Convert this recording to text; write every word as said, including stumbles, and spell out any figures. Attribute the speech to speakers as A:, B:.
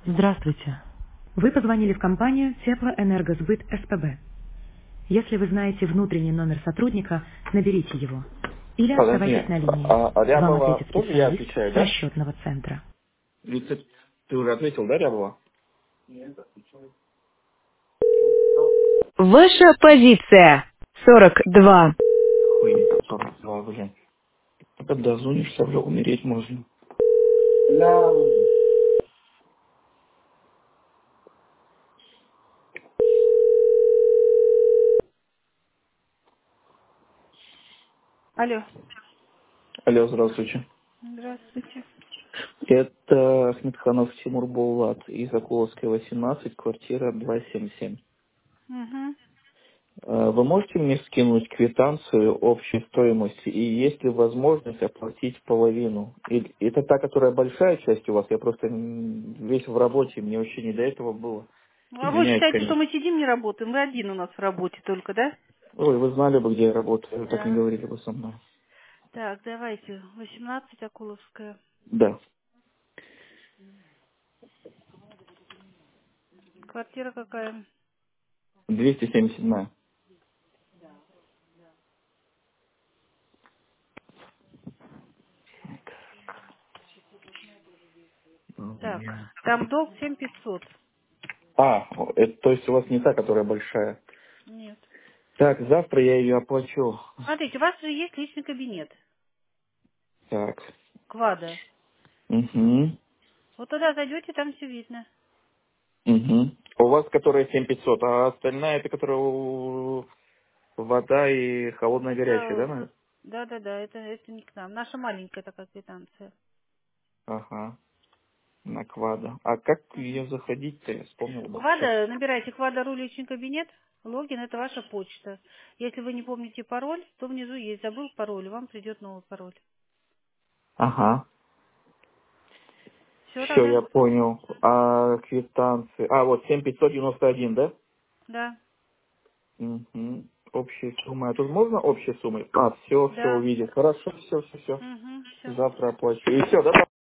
A: Здравствуйте. Вы позвонили в компанию Теплоэнергосбыт СПБ. Если вы знаете внутренний номер сотрудника, наберите его. Или
B: Подожди,
A: оставайтесь на линии.
B: а, а
A: Вам
B: Рябова
A: ответит
B: тоже я
A: специалист
B: отвечаю,
A: с
B: да?
A: расчетного центра.
B: Ведь ты, ты уже ответил, да, Рябова?
A: Ваша позиция сорок два.
B: Хуй, сорок два, блин. А когда звонишься, уже умереть можно.
C: Алло.
B: Алло, здравствуйте.
C: Здравствуйте.
B: Это Ахмедханов Тимур Булат из Акуловской, восемнадцать, квартира двести семьдесят семь.
C: Угу.
B: Э, Вы можете мне скинуть квитанцию общей стоимости и есть ли возможность оплатить половину? И- Это та, которая большая часть у вас? Я просто м, весь в работе, мне вообще не до этого было.
C: А вы
B: Извиняюсь,
C: считаете, что
B: конечно.
C: мы сидим, не работаем? Вы один у нас в работе только, да?
B: Ой, вы знали бы, где я работаю, вы так не
C: Да.
B: говорили бы со мной.
C: Так, давайте. восемнадцать, Акуловская.
B: Да,
C: Квартира какая?
B: двести семьдесят седьмая. О,
C: Так,
B: бля.
C: там долг семь пятьсот.
B: А, это, то есть у вас не та, которая большая.
C: Нет.
B: Так, завтра я ее оплачу.
C: Смотрите, у вас же есть личный кабинет.
B: Так.
C: Квада.
B: Угу.
C: Вот туда зайдете, там все видно.
B: Угу. У вас которая семь пятьсот, а остальная это которая у- вода и холодная горячая, да?
C: Это,
B: наверное?
C: да, да, да, это, это не к нам. Наша маленькая такая квитанция.
B: Ага. На квада. А как
C: Мгм.
B: ее заходить-то? Я вспомнил бы сейчас.
C: Квада, набирайте Квада.ру личный кабинет, логин это ваша почта. Если вы не помните пароль, то внизу есть забыл пароль, вам придет новый пароль.
B: Ага.
C: Все
B: Все,
C: тогда?
B: я понял. А квитанции. А, вот семь пятьсот девяносто один, да?
C: Да.
B: Угу. Общая сумма. А тут можно общей суммой? А, все, все
C: Да.
B: увидел. Хорошо, все, все, все.
C: Угу, все.
B: Завтра оплачу. И все, да?